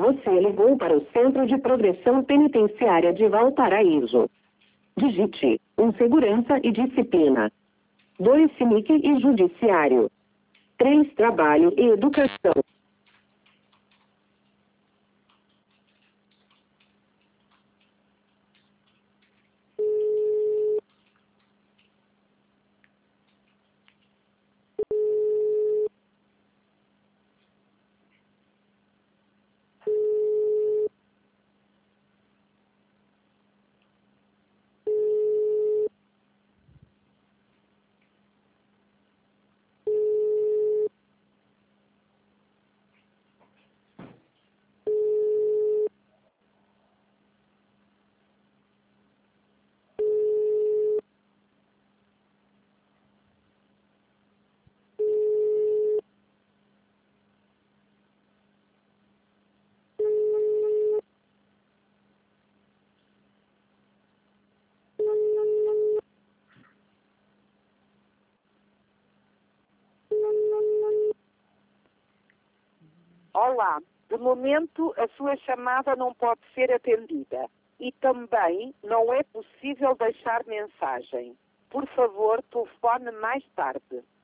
Você ligou para o Centro de Progressão Penitenciária de Valparaíso. Digite 1 Segurança e Disciplina. 2 CIMIC e Judiciário. 3 Trabalho e Educação. Olá, de momento a sua chamada não pode ser atendida e também não é possível deixar mensagem. Por favor, telefone mais tarde.